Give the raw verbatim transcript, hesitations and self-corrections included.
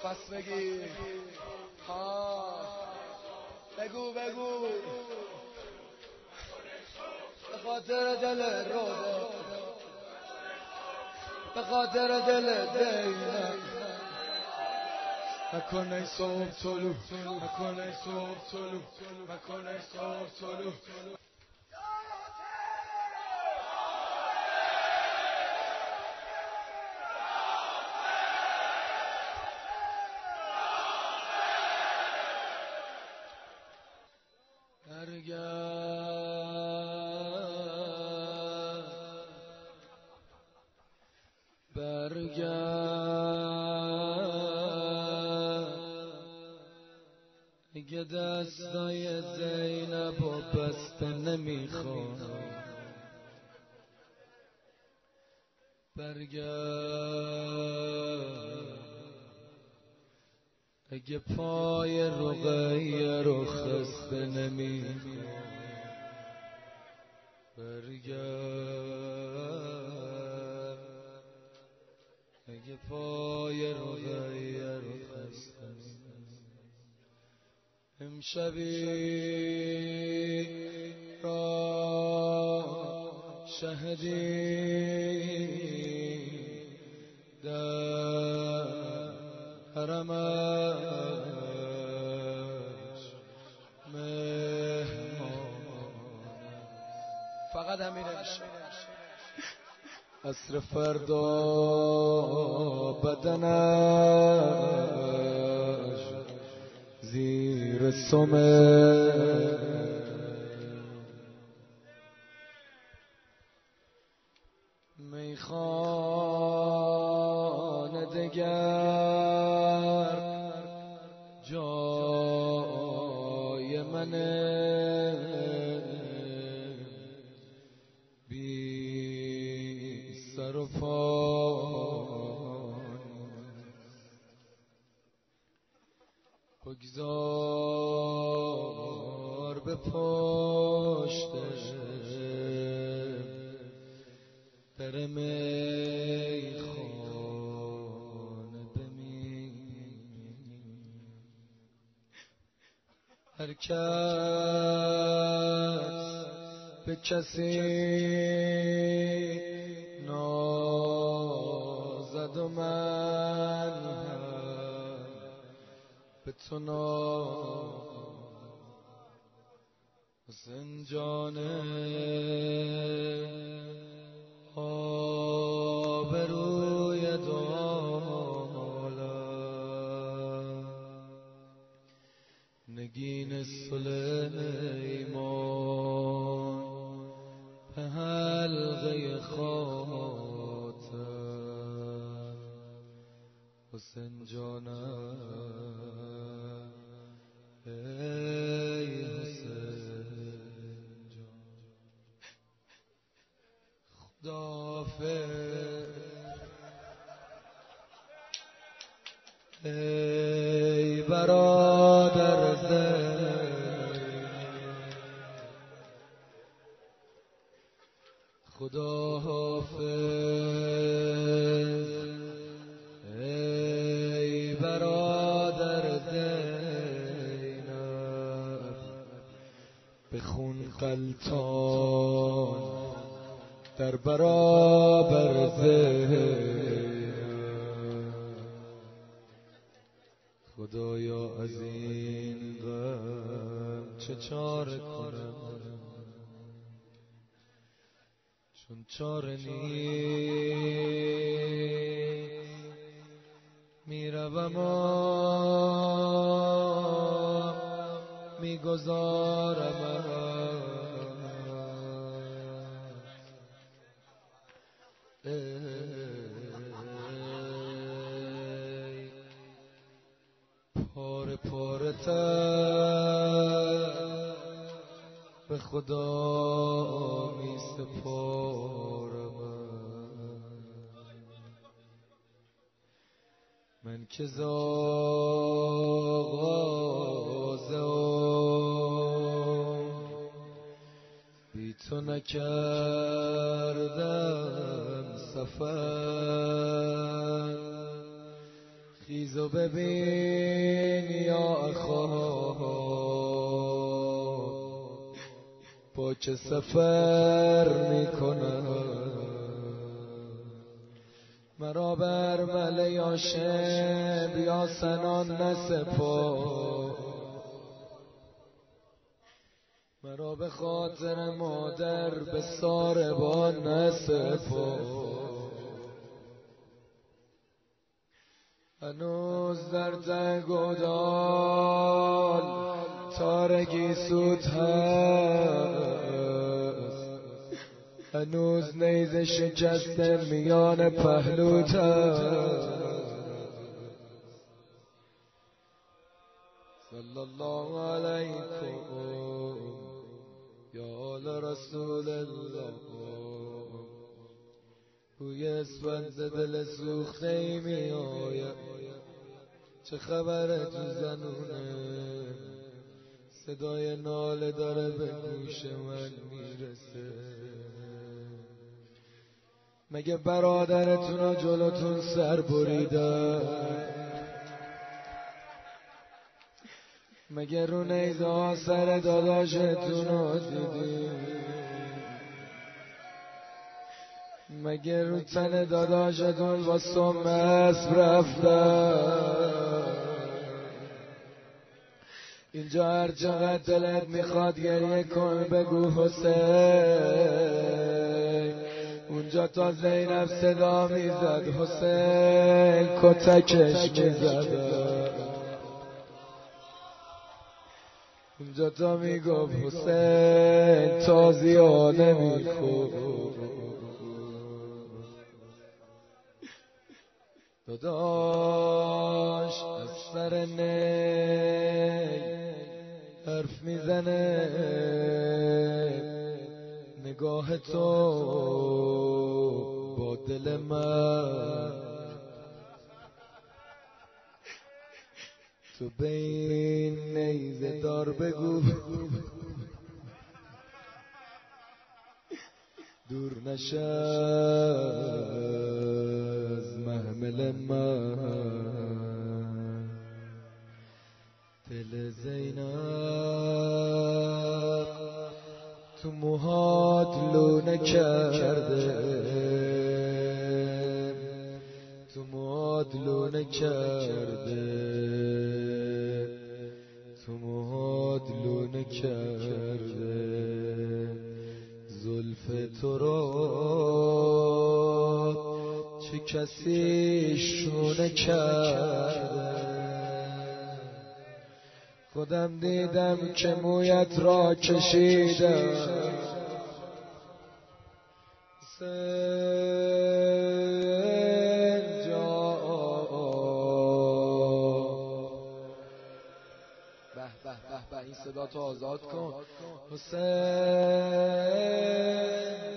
پس بگی ها بگو بگو به خاطر دل روده به خاطر دل زینب مکن ای صبح طلوع مکن ای صبح طلوع مکن ای صبح طلوع برگرد برگرد اگه دستای زینب و بسته نمیخوام برگرد اگه پای رقیه رو خسته نمیخوام برگرد اگه پای رقیه رو خسته نمیخوام امشبی را شهدی در حرمش مهمان فقط همین امشب عصر فردا بدنش زیر سمه میخانه دگر جای منه بی سر و پا بگذار به پشتش در میخانه بمین هر کس به کسی نازد و من به تو زنجانه آبروی دولت نگین سلیمان به حلقه خاطر حسین جانم ای حسین جان خداحافظ ای برادر زین خداحافظ ای برادر زینب به خون غلطان در برابر زینب خدایا از این غم چه چاره کنم چون چاره نیست میروم و میگذارم پاره پاره تر به خدا می سپارم من که ز آغاز عمر بی تو نکردم سفر خیز خیزو ببین یا اخا با چه سفر میکنم مرا بر مله هاشم یا سنان نسپار مرا به خاطر مادر به ساربان نسپار هنوز در تنگ و دال تارگی سود هست هنوز نیزه شکسته میان پهلوت هست صلی الله علیکم یا آل رسول الله بوی اسفند دل سوخته ای می آید چه خبره تو زنونه صدای ناله داره به گوش من میرسه مگه برادرتون رو جلوتون سر بریده مگه رو نیزه ها سر داداشتون رو دیدی مگه رو تن داداشتون با سم اسب رفتن اینجا هر چقدر دلت میخواد گریه کن بگو حسین اونجا تا زینب صدا میزد حسین کتکش میزد اونجا تا میگفت حسین تازیانه میخورد داداش از سر نی حرف میزنه نگاه تو با دل من تو به این نیزه دار بگو دور نشه از محمل من دل زینب تو موهات لونه کرده تو موهات لونه کرده تو موهات لونه کرده زلف تو را چه کسی شونه کرده خودم دیدم که مویت را کشیدم سنجا به به به به این صدا تو آزاد کن حسین